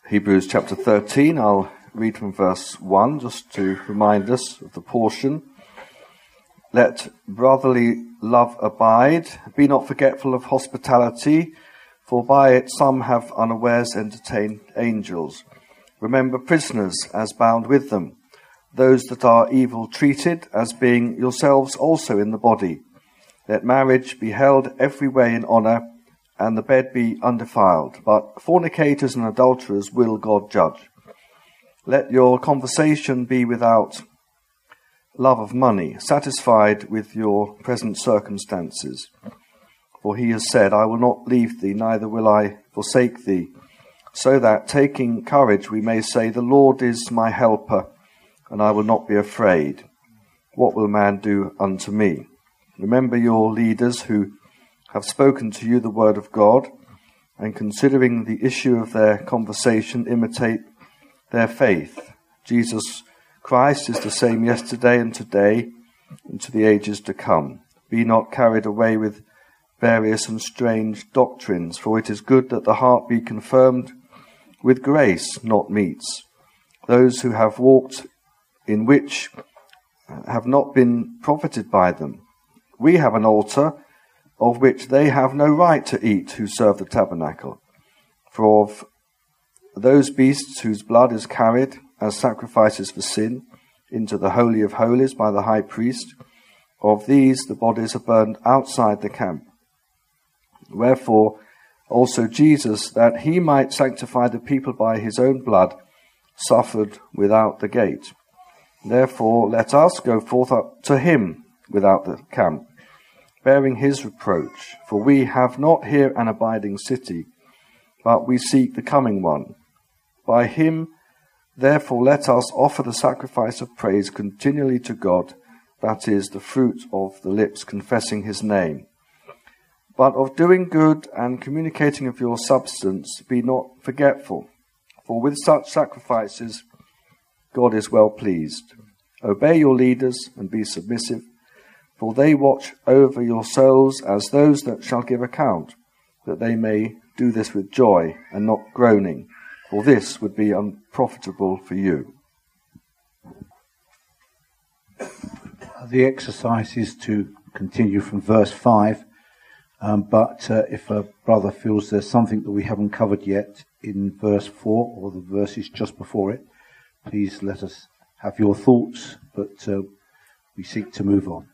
Hebrews chapter 13. I'll read from verse 1 just to remind us of the portion. Let brotherly love abide. Be not forgetful of hospitality, for by it some have unawares entertained angels. Remember prisoners as bound with them, those that are evil treated, as being yourselves also in the body. Let marriage be held every way in honour, and the bed be undefiled. But fornicators and adulterers will God judge. Let your conversation be without love of money, satisfied with your present circumstances. For he has said, I will not leave thee, neither will I forsake thee. So that, taking courage, we may say, the Lord is my helper, and I will not be afraid. What will man do unto me? Remember your leaders who have spoken to you the word of God, and considering the issue of their conversation, imitate their faith. Jesus Christ is the same yesterday and today, and to the ages to come. Be not carried away with various and strange doctrines, for it is good that the heart be confirmed with grace, not meats. Those who have walked in which have not been profited by them. We have an altar, of which they have no right to eat who serve the tabernacle. For of those beasts whose blood is carried as sacrifices for sin into the Holy of Holies by the high priest, of these the bodies are burned outside the camp. Wherefore also Jesus, that he might sanctify the people by his own blood, suffered without the gate. Therefore let us go forth up to him without the camp, bearing his reproach. For we have not here an abiding city, but we seek the coming one. By him, therefore, let us offer the sacrifice of praise continually to God, that is, the fruit of the lips confessing his name. But of doing good and communicating of your substance, be not forgetful, for with such sacrifices God is well pleased. Obey your leaders and be submissive, for they watch over your souls as those that shall give account, that they may do this with joy and not groaning, for this would be unprofitable for you. The exercise is to continue from verse 5, but if a brother feels there's something that we haven't covered yet in verse 4 or the verses just before it, please let us have your thoughts, but we seek to move on.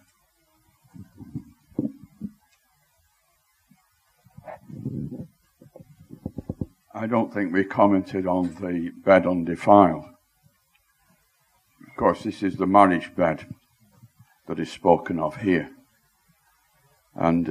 I don't think we commented on the bed undefiled. Of course, this is the marriage bed that is spoken of here. And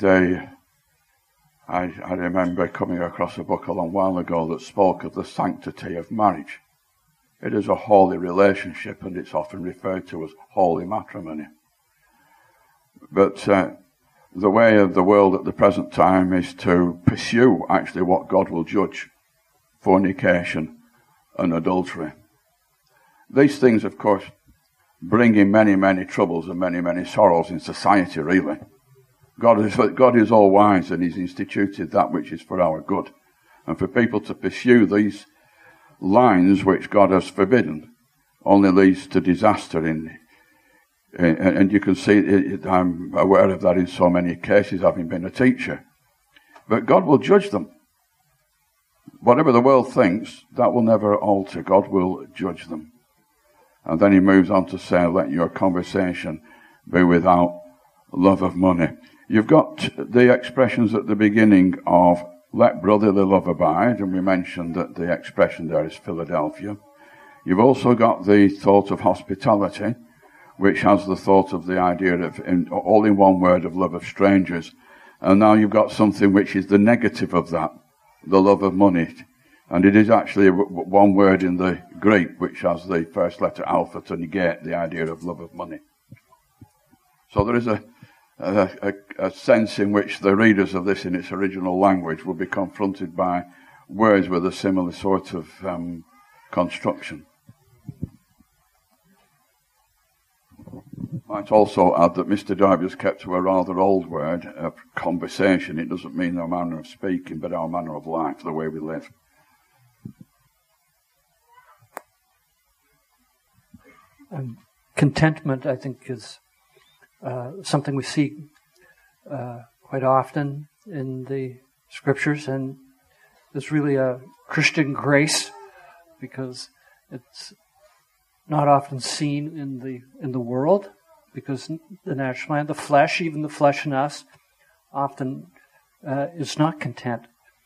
I remember coming across a book a long while ago that spoke of the sanctity of marriage. It is a holy relationship, and it's often referred to as holy matrimony. But the way of the world at the present time is to pursue actually what God will judge: fornication and adultery. These things, of course, bring in many, many troubles and many, many sorrows in society, really. God is all wise, and he's instituted that which is for our good. And for people to pursue these lines which God has forbidden only leads to disaster and you can see, I'm aware of that in so many cases, having been a teacher. But God will judge them. Whatever the world thinks, that will never alter. God will judge them. And then he moves on to say, let your conversation be without love of money. You've got the expressions at the beginning of let brotherly love abide, and we mentioned that the expression there is Philadelphia. You've also got the thought of hospitality, which has the thought of the idea of, all in one word, of love of strangers. And now you've got something which is the negative of that, the love of money. And it is actually one word in the Greek, which has the first letter alpha to negate the idea of love of money. So there is a sense in which the readers of this in its original language will be confronted by words with a similar sort of construction. I might also add that Mr. Darby has kept to a rather old word of conversation. It doesn't mean our manner of speaking, but our manner of life, the way we live. Contentment, I think, is something we see quite often in the scriptures, and it's really a Christian grace because it's not often seen in the world, because the natural man, the flesh, even the flesh in us, often is not content.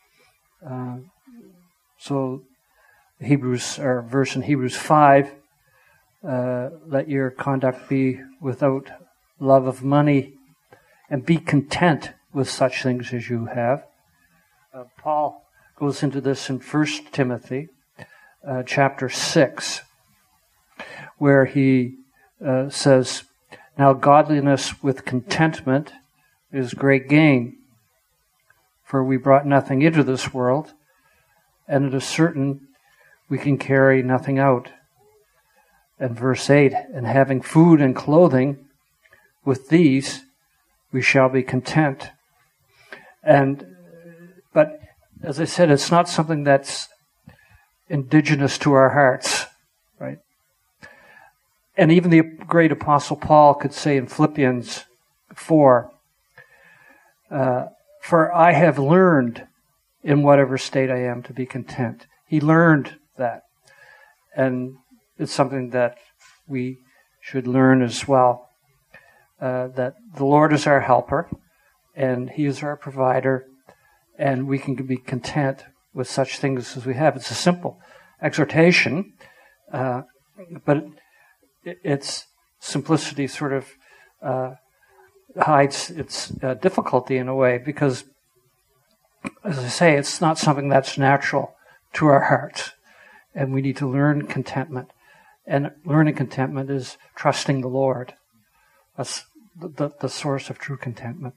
So verse in Hebrews 5, let your conduct be without love of money, and be content with such things as you have. Paul goes into this in 1 Timothy chapter 6, where he says, now godliness with contentment is great gain, for we brought nothing into this world, and it is certain we can carry nothing out. And verse 8, and having food and clothing, with these we shall be content. But as I said, it's not something that's indigenous to our hearts, right? And even the great Apostle Paul could say in Philippians 4, for I have learned in whatever state I am to be content. He learned that. And it's something that we should learn as well. That the Lord is our helper, and He is our provider, and we can be content with such things as we have. It's a simple exhortation, but its simplicity sort of hides its difficulty in a way, because, as I say, it's not something that's natural to our hearts, and we need to learn contentment. And learning contentment is trusting the Lord. That's the source of true contentment.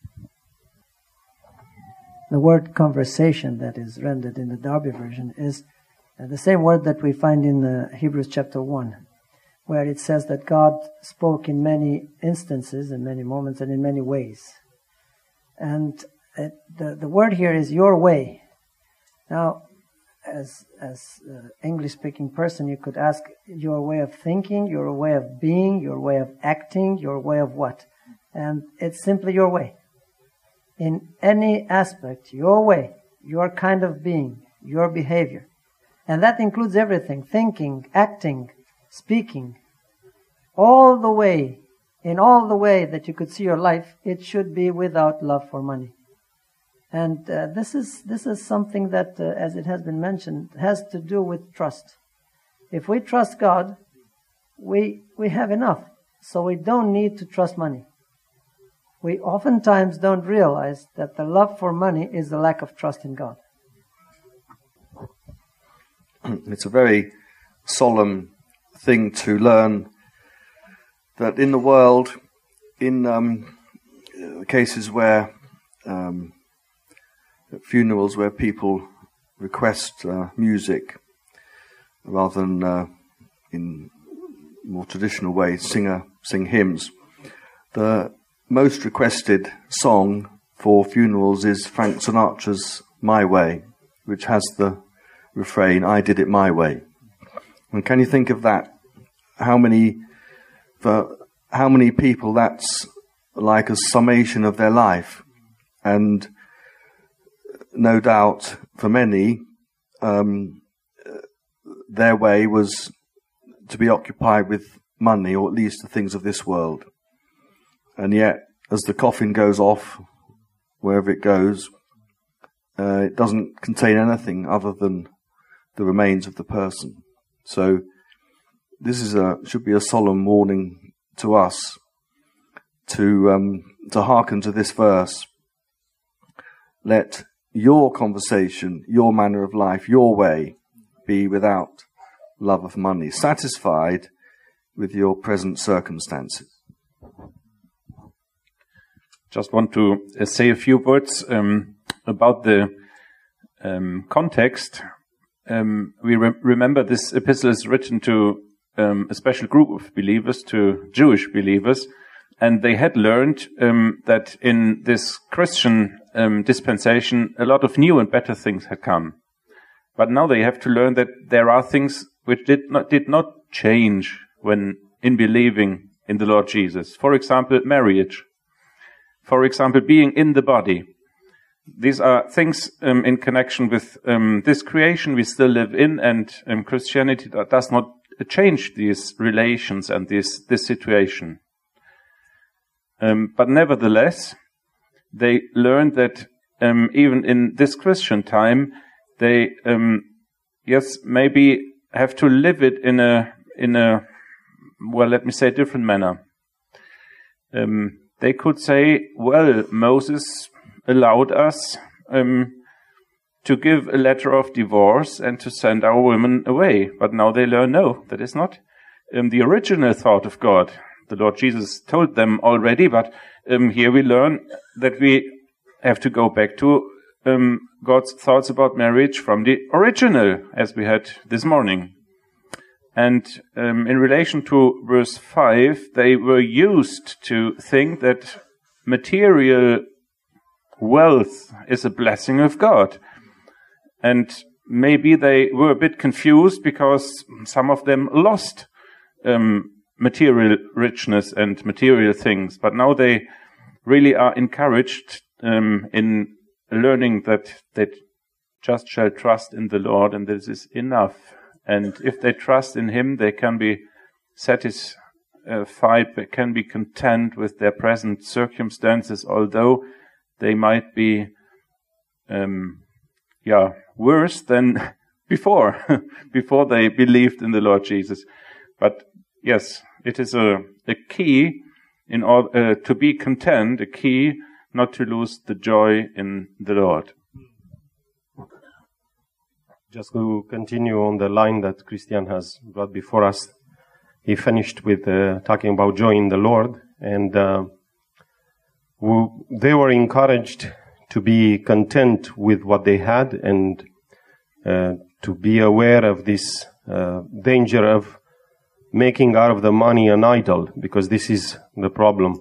The word conversation that is rendered in the Darby version is the same word that we find in Hebrews chapter 1, where it says that God spoke in many instances, in many moments, and in many ways. And the word here is your way. Now, as English-speaking person, you could ask your way of thinking, your way of being, your way of acting, your way of what? And it's simply your way. In any aspect, your way, your kind of being, your behavior. And that includes everything, thinking, acting, speaking. All the way, in all the way that you could see your life, it should be without love for money. And this is something that, as it has been mentioned, has to do with trust. If we trust God, we have enough, so we don't need to trust money. We oftentimes don't realize that the love for money is the lack of trust in God. It's a very solemn thing to learn that in the world, in cases where at funerals where people request music rather than in more traditional ways sing hymns, the most requested song for funerals is Frank Sinatra's My Way, which has the refrain, I did it my way. And can you think of that? How many people that's like a summation of their life? And no doubt for many, their way was to be occupied with money, or at least the things of this world. And yet, as the coffin goes off, wherever it goes, it doesn't contain anything other than the remains of the person. So this should be a solemn warning to us to hearken to this verse. Let your conversation, your manner of life, your way be without love of money, satisfied with your present circumstances. Just want to say a few words about the context. We remember this epistle is written to a special group of believers, to Jewish believers, and they had learned that in this Christian dispensation, a lot of new and better things had come. But now they have to learn that there are things which did not change when in believing in the Lord Jesus. For example, marriage. For example, being in the body. These are things in connection with this creation we still live in, and Christianity does not change these relations and this situation. But nevertheless, they learned that even in this Christian time, they maybe have to live it in a well, let me say, different manner. They could say, well, Moses allowed us to give a letter of divorce and to send our women away. But now they learn, no, that is not the original thought of God. The Lord Jesus told them already, but here we learn that we have to go back to God's thoughts about marriage from the original, as we had this morning. And in relation to verse 5, they were used to think that material wealth is a blessing of God. And maybe they were a bit confused because some of them lost material richness and material things. But now they really are encouraged in learning that they just shall trust in the Lord, and this is enough. And if they trust in Him, they can be satisfied, they can be content with their present circumstances, although they might be worse than before they believed in the Lord Jesus. But yes, it is a key in order to be content, a key not to lose the joy in the Lord. Just to continue on the line that Christian has brought before us, he finished with talking about joy in the Lord, and they were encouraged to be content with what they had and to be aware of this danger of making out of the money an idol, because this is the problem.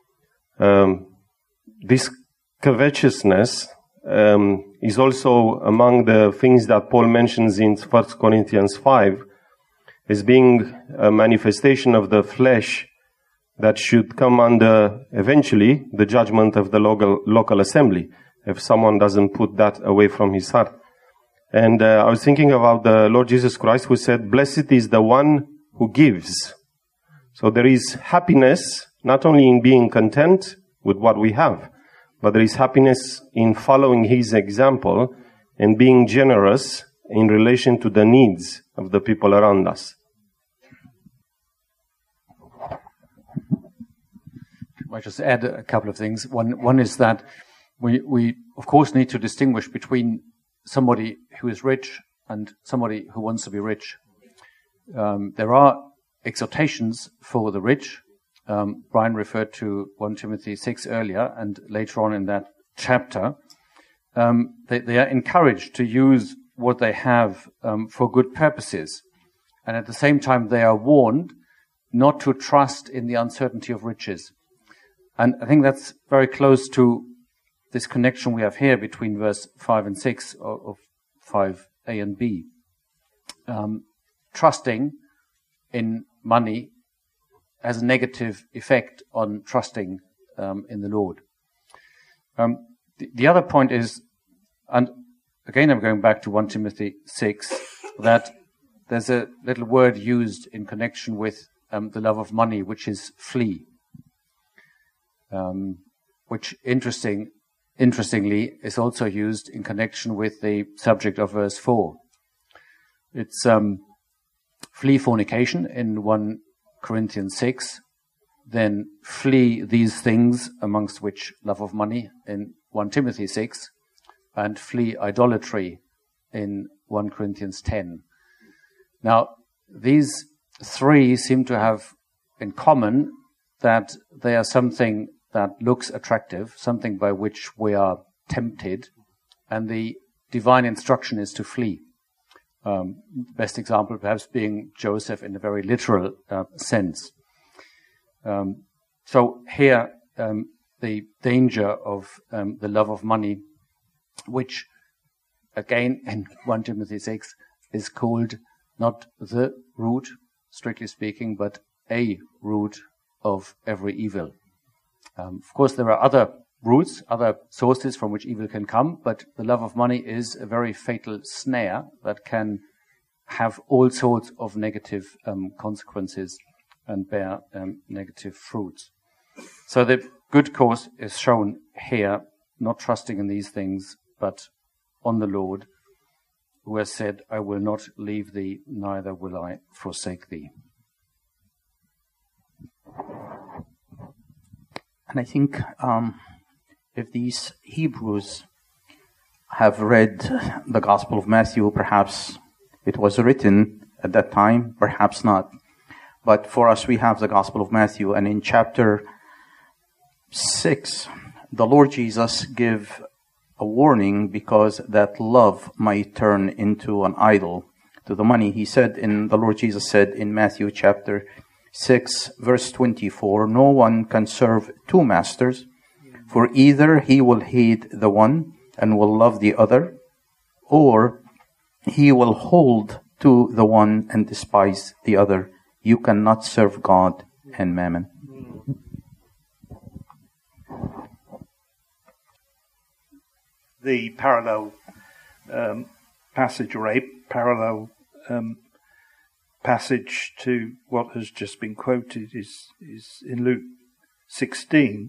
This covetousness is also among the things that Paul mentions in 1 Corinthians 5 as being a manifestation of the flesh that should come under, eventually, the judgment of the local assembly, if someone doesn't put that away from his heart. And I was thinking about the Lord Jesus Christ, who said, "Blessed is the one who gives." So there is happiness not only in being content with what we have, but there is happiness in following His example and being generous in relation to the needs of the people around us. I just add a couple of things. One is that we of course need to distinguish between somebody who is rich and somebody who wants to be rich. There are exhortations for the rich. Brian referred to 1 Timothy 6 earlier, and later on in that chapter, they are encouraged to use what they have for good purposes. And at the same time, they are warned not to trust in the uncertainty of riches. And I think that's very close to this connection we have here between verse 5 and 6 of 5a and b. Trusting in money has a negative effect on trusting in the Lord. The other point is, and again I'm going back to 1 Timothy 6, that there's a little word used in connection with the love of money, which is flee. Which interestingly is also used in connection with the subject of verse 4. It's flee fornication in 1 Corinthians 6, then flee these things, amongst which love of money, in 1 Timothy 6, and flee idolatry in 1 Corinthians 10. Now, these three seem to have in common that they are something that looks attractive, something by which we are tempted, and the divine instruction is to flee. Best example perhaps being Joseph in a very literal sense. So here the danger of the love of money, which again in 1 Timothy 6 is called not the root strictly speaking, but a root of every evil. Of course, there are other roots, other sources from which evil can come, but the love of money is a very fatal snare that can have all sorts of negative consequences and bear negative fruits. So the good course is shown here, not trusting in these things, but on the Lord, who has said, I will not leave thee, neither will I forsake thee. And I think if these Hebrews have read the Gospel of Matthew, perhaps it was written at that time, perhaps not. But for us, we have the Gospel of Matthew, and in chapter 6, the Lord Jesus give a warning because that love might turn into an idol to the money. The Lord Jesus said in Matthew chapter 6, verse 24, no one can serve two masters, for either he will hate the one and will love the other, or he will hold to the one and despise the other. You cannot serve God and mammon. The parallel passage, or a parallel passage to what has just been quoted, is in Luke 16.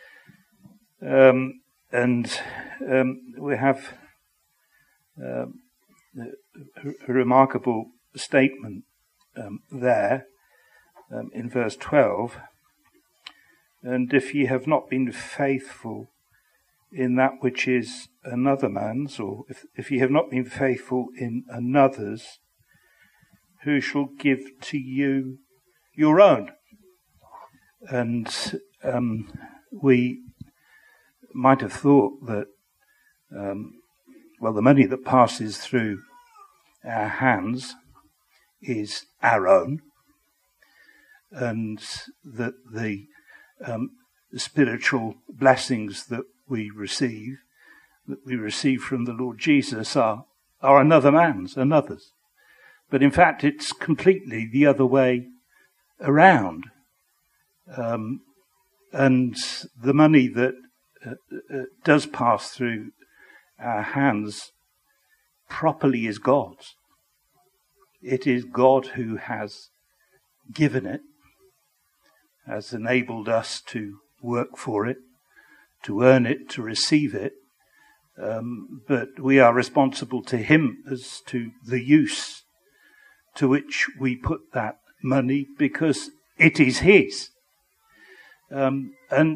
And we have a remarkable statement there in verse 12. And if ye have not been faithful in that which is another man's, or if ye have not been faithful in another's, who shall give to you your own? And we might have thought that, the money that passes through our hands is our own, and that the spiritual blessings that we receive from the Lord Jesus are another man's, another's. But in fact, it's completely the other way around. And the money that does pass through our hands properly is God's. It is God who has given it, has enabled us to work for it, to earn it, to receive it. But we are responsible to Him as to the use to which we put that money, because it is His. And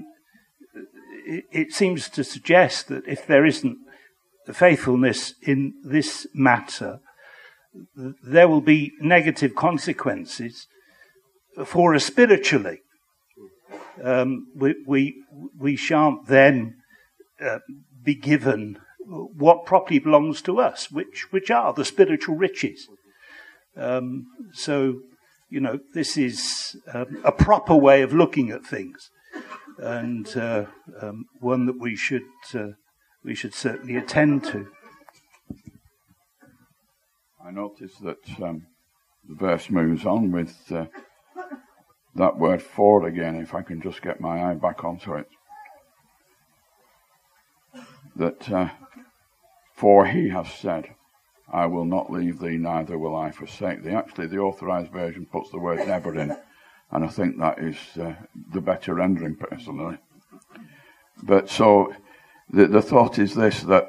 it seems to suggest that if there isn't faithfulness in this matter, there will be negative consequences for us spiritually. We shan't then be given what properly belongs to us, which are the spiritual riches. So, this is a proper way of looking at things, and one that we should certainly attend to. I notice that the verse moves on with that word "for" again. If I can just get my eye back onto it, that for He has said, I will not leave thee, neither will I forsake thee. Actually, the Authorized Version puts the word never in, and I think that is the better rendering, personally. But so, the thought is this, that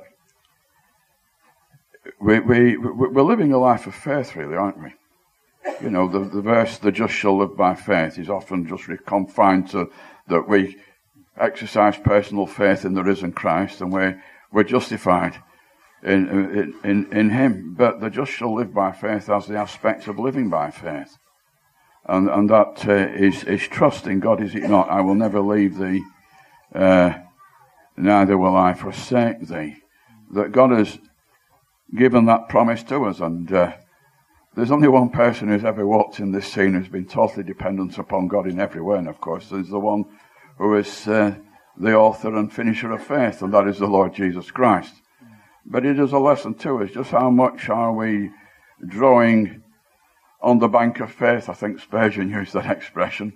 we're living a life of faith, really, aren't we? The verse, the just shall live by faith, is often just confined to that we exercise personal faith in the risen Christ, and we're justified in Him. But the just shall live by faith has the aspects of living by faith. And that is trust in God, is it not? I will never leave thee, neither will I forsake thee. That God has given that promise to us, and there's only one person who's ever walked in this scene who's been totally dependent upon God in every way, and of course there's the one who is the author and finisher of faith, and that is the Lord Jesus Christ. But it is a lesson to us, just how much are we drawing on the bank of faith. I think Spurgeon used that expression.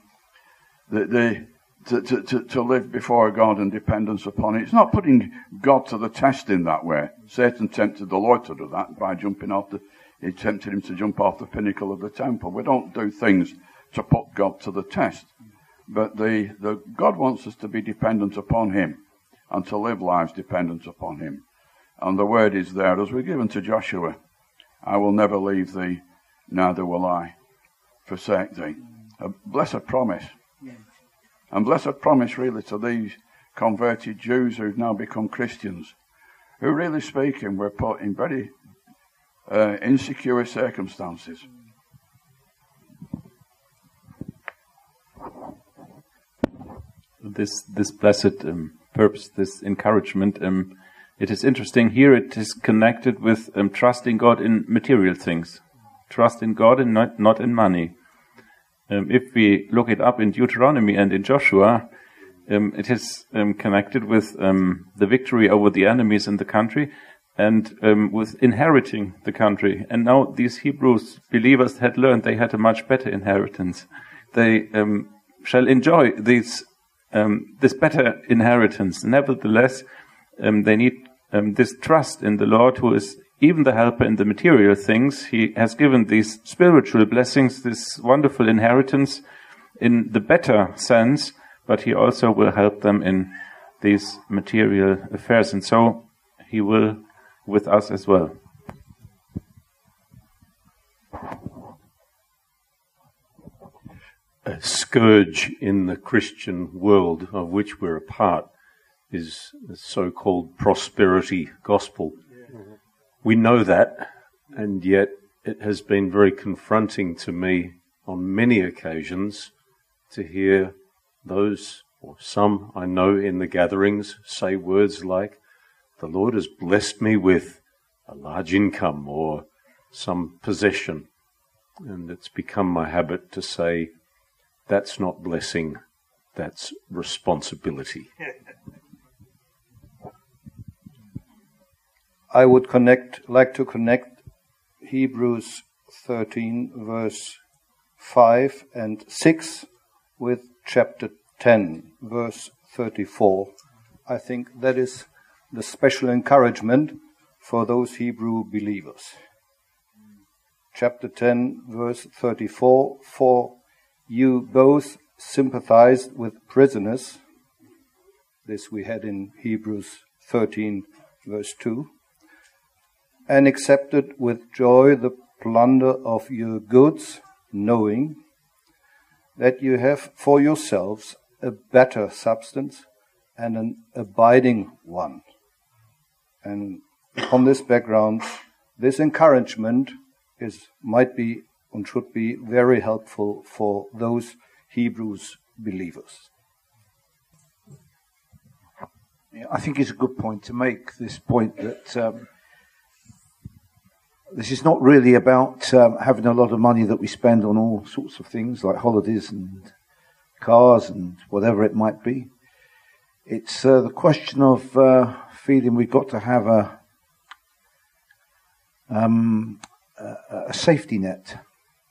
To live before God and dependence upon it. It's not putting God to the test in that way. Satan tempted the Lord to do that by jumping off he tempted him to jump off the pinnacle of the temple. We don't do things to put God to the test. But God wants us to be dependent upon him and to live lives dependent upon him. And the word is there, as we're given to Joshua, I will never leave thee, neither will I forsake thee. A blessed promise. And blessed promise really to these converted Jews who've now become Christians, who really speaking were put in very insecure circumstances. This blessed purpose, this encouragement, it is interesting here. It is connected with trusting God in material things, trust in God and not in money. If we look it up in Deuteronomy and in Joshua, it is connected with the victory over the enemies in the country and with inheriting the country. And now these Hebrews believers had learned they had a much better inheritance. They shall enjoy this better inheritance. Nevertheless, they need this trust in the Lord, who is even the helper in the material things. He has given these spiritual blessings, this wonderful inheritance in the better sense, but he also will help them in these material affairs. And so he will with us as well. A scourge in the Christian world of which we're a part is the so-called prosperity gospel. We know that, and yet it has been very confronting to me on many occasions to hear those, or some I know in the gatherings, say words like, the Lord has blessed me with a large income or some possession. And it's become my habit to say, that's not blessing, that's responsibility. I would like to connect Hebrews 13 verse 5 and 6 with chapter 10 verse 34. I think that is the special encouragement for those Hebrew believers. Chapter 10 verse 34, for you both sympathized with prisoners. This we had in Hebrews 13 verse 2. And accepted with joy the plunder of your goods, knowing that you have for yourselves a better substance and an abiding one. And on this background, this encouragement might be and should be very helpful for those Hebrews believers. Yeah, I think it's a good point to make, this point that this is not really about having a lot of money that we spend on all sorts of things like holidays and cars and whatever it might be. It's the question of feeling we've got to have a safety net.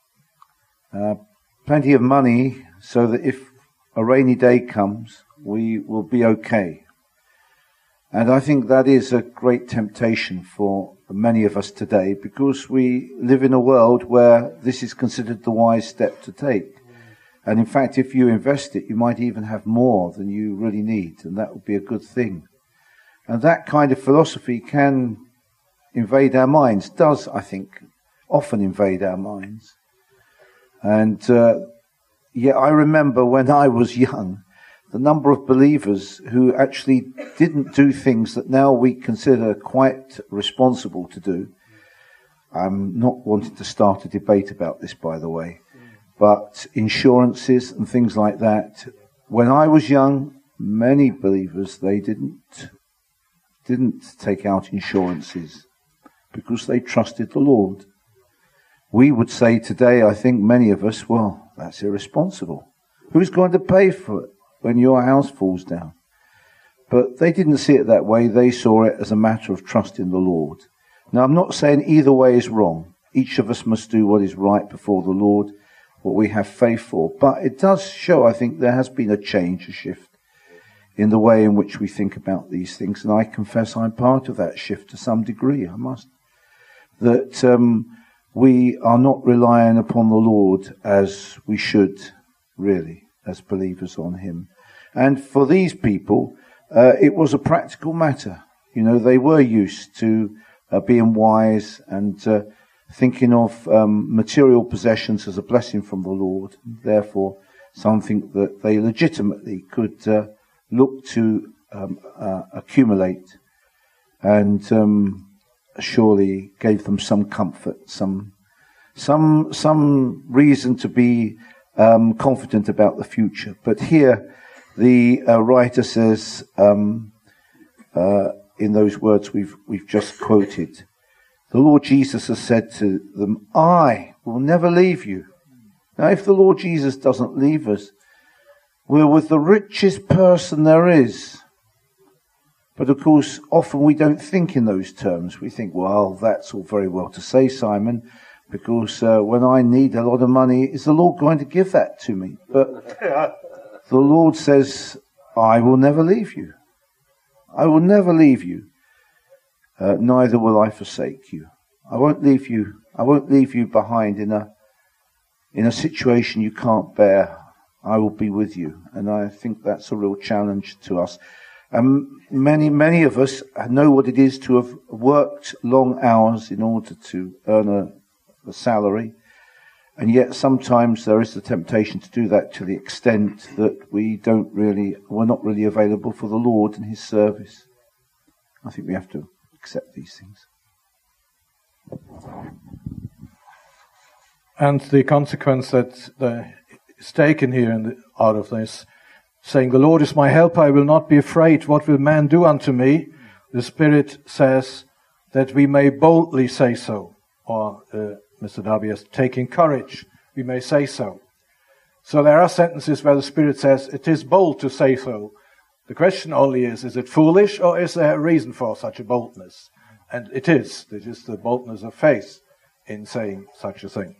Plenty of money so that if a rainy day comes, we will be okay. And I think that is a great temptation for many of us today, because we live in a world where this is considered the wise step to take. And in fact, if you invest it, you might even have more than you really need, and that would be a good thing. And that kind of philosophy can invade our minds, does, I think, often invade our minds. And yet I remember when I was young, the number of believers who actually didn't do things that now we consider quite responsible to do. I'm not wanting to start a debate about this, by the way, but insurances and things like that. When I was young, many believers, they didn't take out insurances because they trusted the Lord. We would say today, I think many of us, well, that's irresponsible. Who's going to pay for it when your house falls down? But they didn't see it that way. They saw it as a matter of trust in the Lord. Now, I'm not saying either way is wrong. each of us must do what is right before the Lord, what we have faith for. But it does show, I think, there has been a change, a shift in the way in which we think about these things. And I confess I'm part of that shift to some degree, I must. That we are not relying upon the Lord as we should, really, as believers on him. And for these people, it was a practical matter. You know, they were used to being wise and thinking of material possessions as a blessing from the Lord, and therefore something that they legitimately could look to accumulate, and surely gave them some comfort, some reason to be confident about the future. But here, the writer says, in those words we've just quoted, the Lord Jesus has said to them, I will never leave you. Now, if the Lord Jesus doesn't leave us, we're with the richest person there is. But of course, often we don't think in those terms. We think, well, that's all very well to say, Simon, because when I need a lot of money, is the Lord going to give that to me? But the Lord says, I will never leave you. I will never leave you. Neither will I forsake you. I won't leave you. I won't leave you behind in a situation you can't bear. I will be with you. And I think that's a real challenge to us. Many of us know what it is to have worked long hours in order to earn a salary. And yet sometimes there is the temptation to do that to the extent that we're not really available for the Lord and his service. I think we have to accept these things. And the consequence that is taken here out of this, saying, the Lord is my helper, I will not be afraid. What will man do unto me? The Spirit says that we may boldly say so. Or Mr. Darby is taking courage, we may say so. So there are sentences where the Spirit says it is bold to say so. The question only is it foolish, or is there a reason for such a boldness? And it is. It is the boldness of faith in saying such a thing.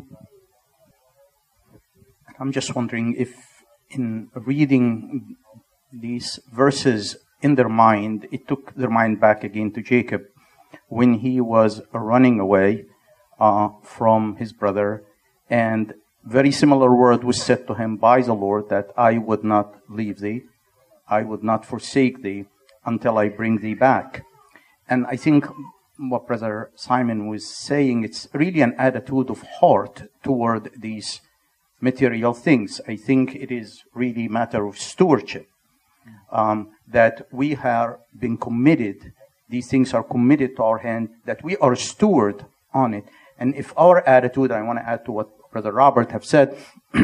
I'm just wondering if in reading these verses in their mind, it took their mind back again to Jacob when he was running away from his brother, and very similar word was said to him by the Lord, that I would not leave thee, I would not forsake thee until I bring thee back. And I think what Brother Simon was saying, it's really an attitude of heart toward these material things. I think it is really a matter of stewardship, that we have been committed, these things are committed to our hand, that we are steward on it. And if our attitude, I want to add to what Brother Robert have said,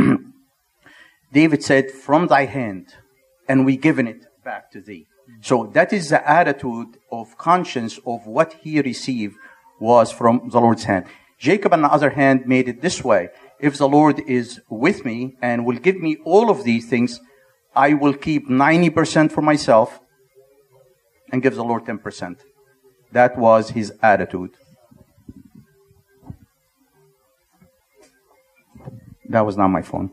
David said, from thy hand, and we given it back to thee. So that is the attitude of conscience of what he received was from the Lord's hand. Jacob, on the other hand, made it this way. If the Lord is with me and will give me all of these things, I will keep 90% for myself and give the Lord 10%. That was his attitude. That was not my phone.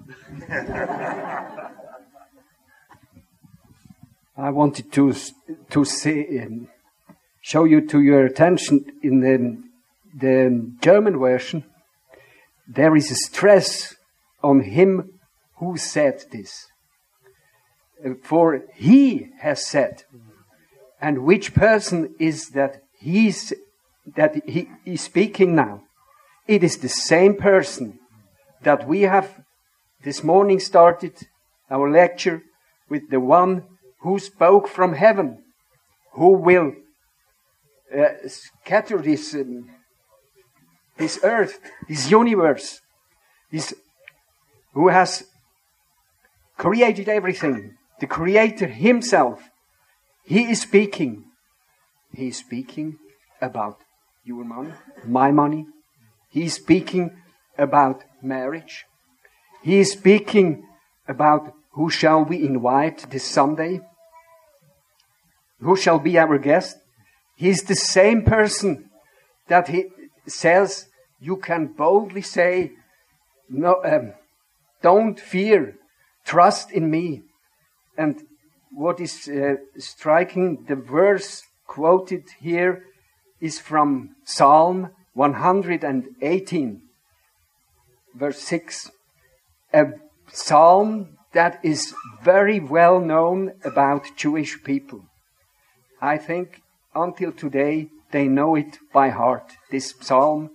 I wanted to say, show you to your attention in the German version. There is a stress on him who said this. For he has said. And which person is that he is speaking now? It is the same person that we have this morning started our lecture with, the one who spoke from heaven, who will scatter this earth, this universe, who has created everything, the Creator himself. He is speaking. He is speaking about your money, my money. He is speaking about marriage. He is speaking about who shall we invite this Sunday, who shall be our guest. He is the same person that he says you can boldly say, no, don't fear, trust in me. And what is striking, the verse quoted here is from Psalm 118, verse 6. A psalm that is very well known about Jewish people. I think until today they know it by heart. This Psalm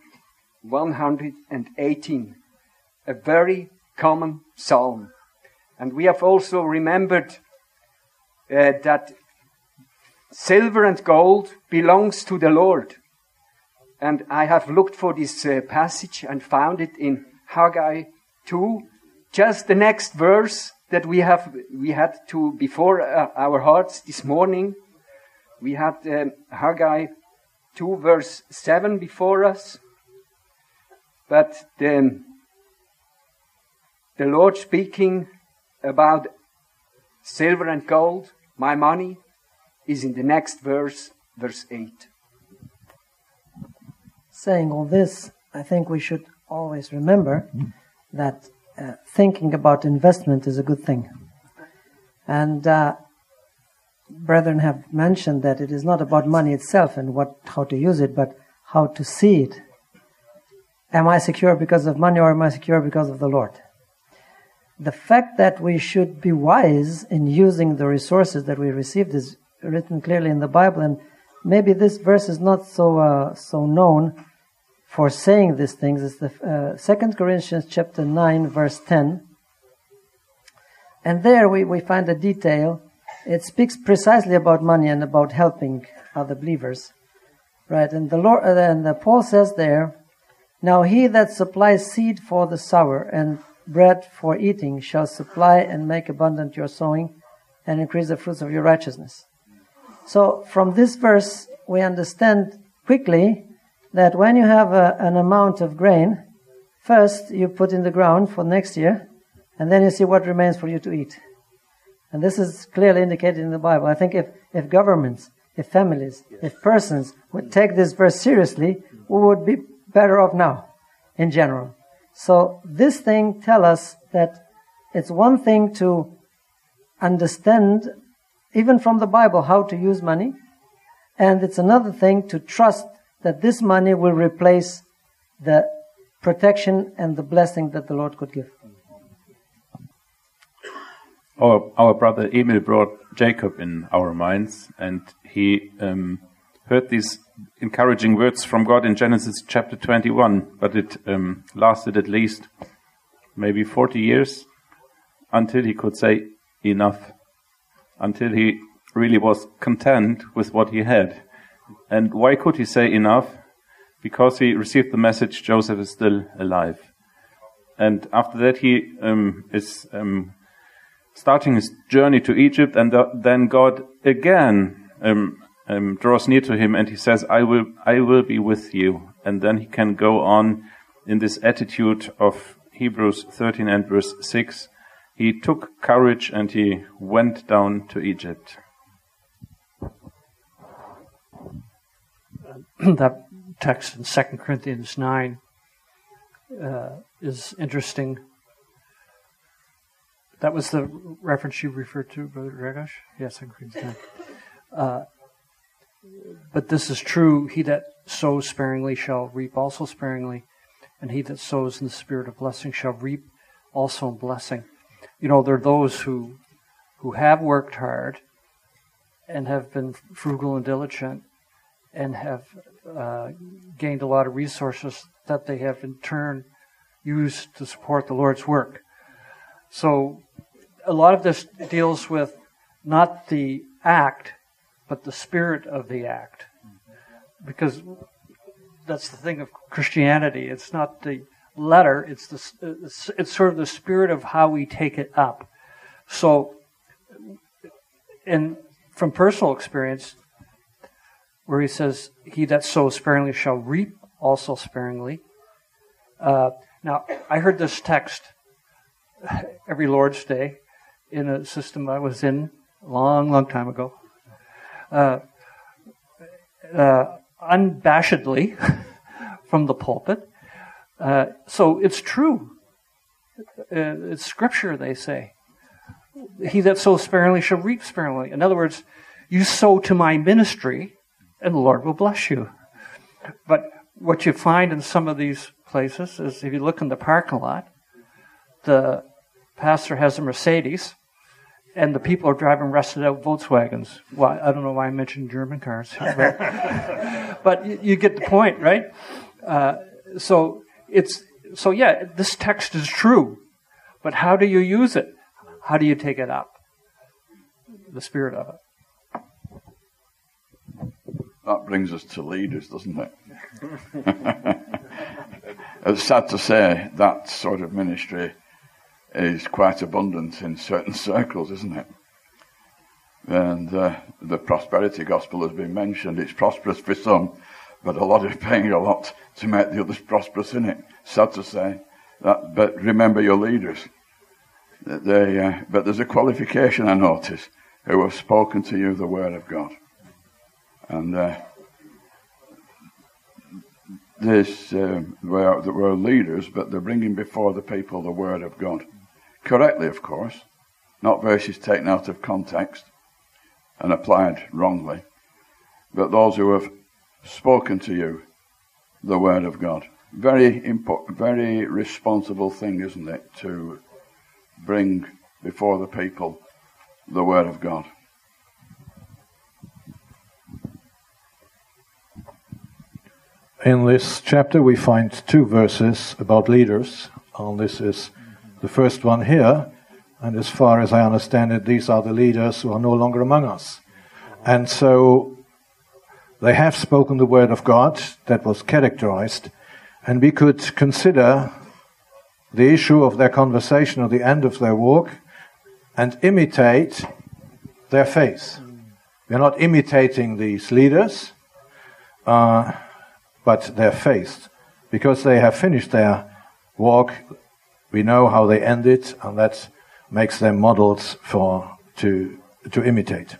118, a very common psalm. And we have also remembered that silver and gold belongs to the Lord. And I have looked for this passage and found it in Haggai 2, just the next verse that we had to before our hearts this morning. We had Haggai 2 verse 7 before us. But the Lord speaking about silver and gold, my money, is in the next verse, verse 8. Saying all this, I think we should always remember that thinking about investment is a good thing. And brethren have mentioned that it is not about money itself and how to use it, but how to see it. Am I secure because of money, or am I secure because of the Lord? The fact that we should be wise in using the resources that we received is written clearly in the Bible, and maybe this verse is not so known for saying these things. It's the 2 Corinthians chapter 9, verse 10. And there we find a detail. It speaks precisely about money and about helping other believers. Right, and Paul says there, now he that supplies seed for the sower and bread for eating shall supply and make abundant your sowing and increase the fruits of your righteousness. So from this verse, we understand quickly that when you have an amount of grain, first you put in the ground for next year, and then you see what remains for you to eat. And this is clearly indicated in the Bible. I think if governments, if families, if persons would take this verse seriously, we would be better off now, in general. So this thing tells us that it's one thing to understand, even from the Bible, how to use money, and it's another thing to trust that this money will replace the protection and the blessing that the Lord could give. Our brother Emil brought Jacob in our minds, and he heard these encouraging words from God in Genesis chapter 21, but it lasted at least maybe 40 years until he could say enough, until he really was content with what he had. And why could he say enough? Because he received the message Joseph is still alive. And after that he is starting his journey to Egypt, and then God again draws near to him and he says, I will be with you. And then he can go on in this attitude of Hebrews 13 and verse 6. He took courage and he went down to Egypt. That text in 2 Corinthians 9 is interesting. That was the reference you referred to, Brother Dragosh? Yes, 2 Corinthians 9. But this is true. He that sows sparingly shall reap also sparingly, and he that sows in the spirit of blessing shall reap also in blessing. You know, there are those who have worked hard and have been frugal and diligent and have gained a lot of resources that they have in turn used to support the Lord's work. So a lot of this deals with not the act, but the spirit of the act. Because that's the thing of Christianity. It's not the letter, it's sort of the spirit of how we take it up. So, from personal experience, where he says, he that sows sparingly shall reap also sparingly. Now, I heard this text every Lord's Day in a system I was in a long, long time ago. Unabashedly from the pulpit. So it's true. It's scripture, they say. He that sows sparingly shall reap sparingly. In other words, you sow to my ministry, and the Lord will bless you. But what you find in some of these places is, if you look in the parking lot, the pastor has a Mercedes, and the people are driving rusted out Volkswagens. Well, I don't know why I mentioned German cars, but you get the point, right? So this text is true, but how do you use it? How do you take it up? The spirit of it. That brings us to leaders, doesn't it? It's sad to say that sort of ministry is quite abundant in certain circles, isn't it? And the prosperity gospel has been mentioned. It's prosperous for some, but a lot is paying a lot to make the others prosperous in it. Sad to say that, but remember your leaders. But there's a qualification, I notice, who have spoken to you the word of God. And we're leaders, but they're bringing before the people the word of God. Correctly, of course, not verses taken out of context and applied wrongly, but those who have spoken to you the word of God. Very important, very responsible thing, isn't it, to bring before the people the word of God. In this chapter we find 2 verses about leaders, and this is the first one here, and as far as I understand it, these are the leaders who are no longer among us. And so they have spoken the word of God that was characterized, and we could consider the issue of their conversation at the end of their walk and imitate their faith. We are not imitating these leaders, but their faith. Because they have finished their walk, we know how they ended, and that makes them models to imitate.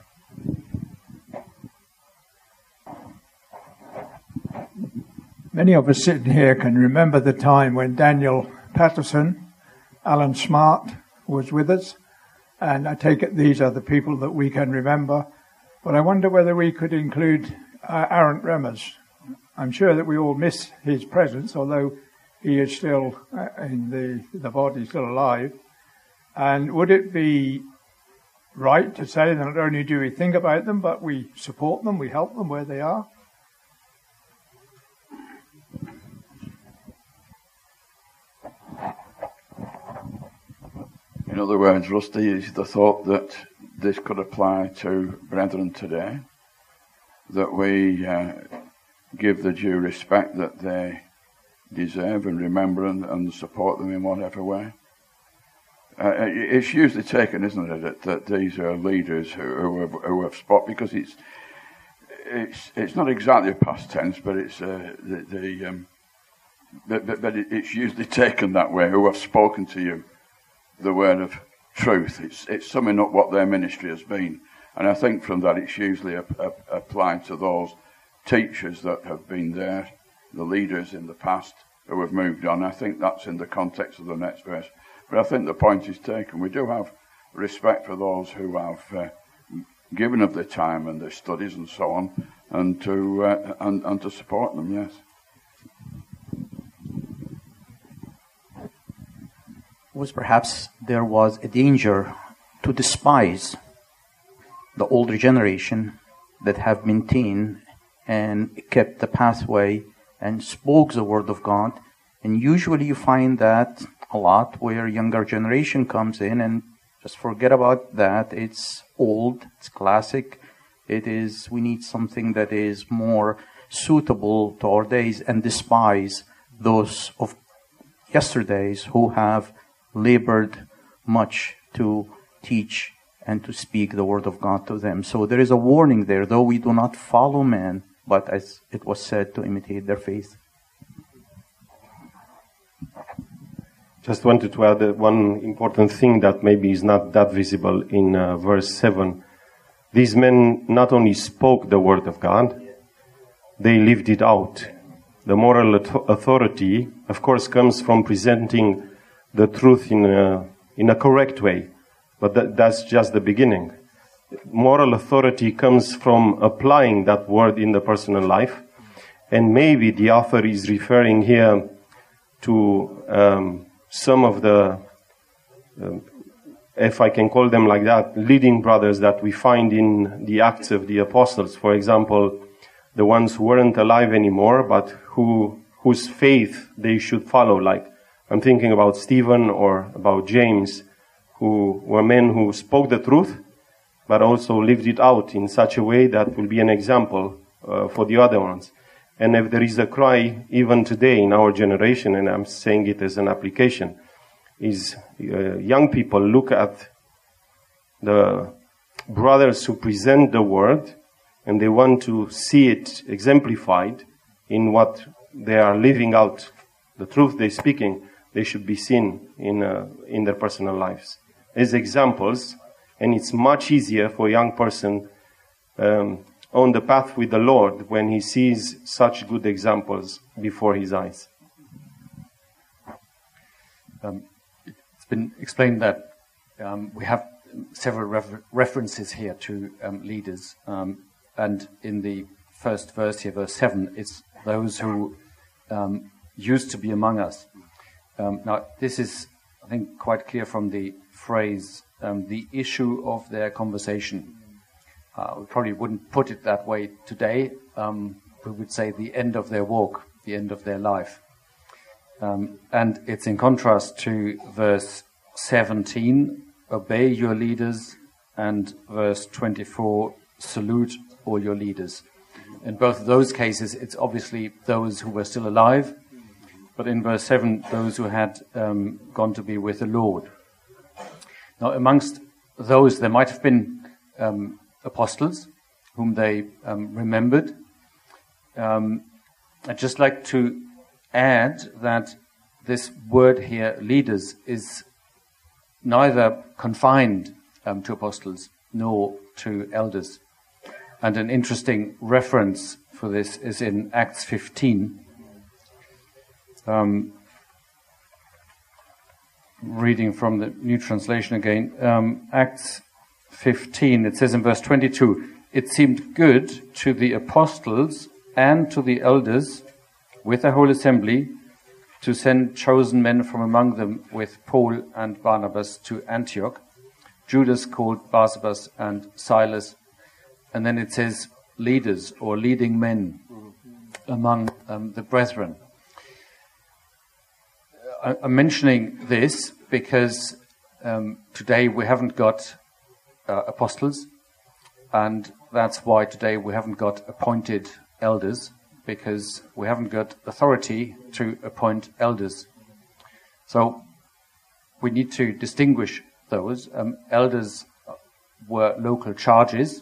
Many of us sitting here can remember the time when Daniel Patterson, Alan Smart was with us, and I take it these are the people that we can remember. But I wonder whether we could include Aaron Remmers. I'm sure that we all miss his presence, although he is still in the body, still alive. And would it be right to say that not only do we think about them, but we support them, we help them where they are? In other words, Rusty, is the thought that this could apply to brethren today, that we give the due respect that they deserve and remember and support them in whatever way. It's usually taken, isn't it, that these are leaders who have spoken, because it's not exactly a past tense, but it's but it's usually taken that way, who have spoken to you the word of truth. It's summing up what their ministry has been, and I think from that it's usually applied to those teachers that have been there, the leaders in the past who have moved on. I think that's in the context of the next verse. But I think the point is taken. We do have respect for those who have given of their time and their studies and so on, and to support them. Yes. Perhaps there was a danger to despise the older generation that have maintained and kept the pathway and spoke the word of God. And usually you find that a lot where younger generation comes in and just forget about that. It's old, it's classic. We need something that is more suitable to our days, and despise those of yesterdays who have labored much to teach and to speak the word of God to them. So there is a warning there, though we do not follow men, but as it was said, to imitate their faith. Just wanted to add one important thing that maybe is not that visible in verse 7. These men not only spoke the word of God, they lived it out. the moral authority, of course, comes from presenting the truth in a correct way. But that's just the beginning. Moral authority comes from applying that word in the personal life. And maybe the author is referring here to some of the, if I can call them like that, leading brothers that we find in the Acts of the Apostles. For example, the ones who weren't alive anymore, but whose faith they should follow. Like, I'm thinking about Stephen or about James, who were men who spoke the truth, but also lived it out in such a way that will be an example for the other ones. And if there is a cry, even today in our generation, and I'm saying it as an application, is young people look at the brothers who present the word, and they want to see it exemplified in what they are living out, the truth they're speaking. They should be seen in their personal lives as examples, and it's much easier for a young person on the path with the Lord when he sees such good examples before his eyes. It's been explained that we have several references here to leaders, and in the first verse here, verse 7, it's those who used to be among us. Now, this is, I think, quite clear from the phrase, the issue of their conversation. We probably wouldn't put it that way today. We would say the end of their walk, the end of their life. And it's in contrast to verse 17, obey your leaders, and verse 24, salute all your leaders. In both of those cases, it's obviously those who were still alive, but in verse 7, those who had gone to be with the Lord. Now, amongst those, there might have been apostles whom they remembered. I'd just like to add that this word here, leaders, is neither confined to apostles nor to elders. And an interesting reference for this is in Acts 15. Reading from the New Translation again. Acts 15, it says in verse 22, it seemed good to the apostles and to the elders with the whole assembly to send chosen men from among them with Paul and Barnabas to Antioch, Judas called Barsabas and Silas. And then it says leaders or leading men among the brethren. I'm mentioning this because today we haven't got apostles, and that's why today we haven't got appointed elders, because we haven't got authority to appoint elders. So we need to distinguish those. Elders were local charges.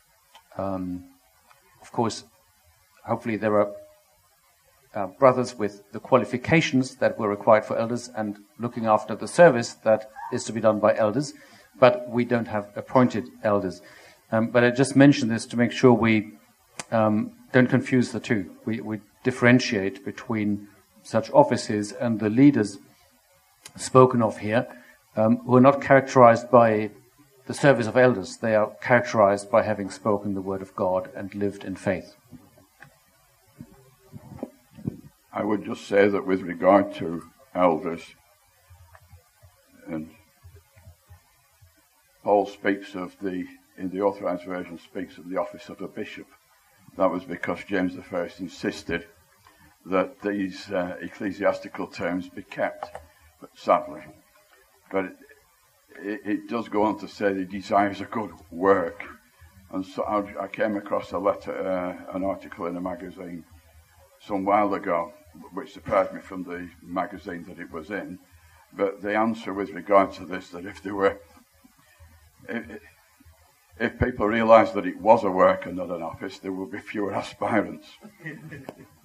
Of course, hopefully there are brothers with the qualifications that were required for elders and looking after the service that is to be done by elders, but we don't have appointed elders. But I just mentioned this to make sure we don't confuse the two. We differentiate between such offices and the leaders spoken of here, who are not characterized by the service of elders. They are characterized by having spoken the word of God and lived in faith. I would just say that with regard to elders, and Paul speaks of in the Authorized Version, speaks of the office of a bishop. That was because James I insisted that these ecclesiastical terms be kept, but sadly. But it does go on to say he desires a good work. And so I came across a letter, an article in a magazine some while ago, which surprised me from the magazine that it was in. But the answer with regard to this, that if people realised that it was a work and not an office, there would be fewer aspirants.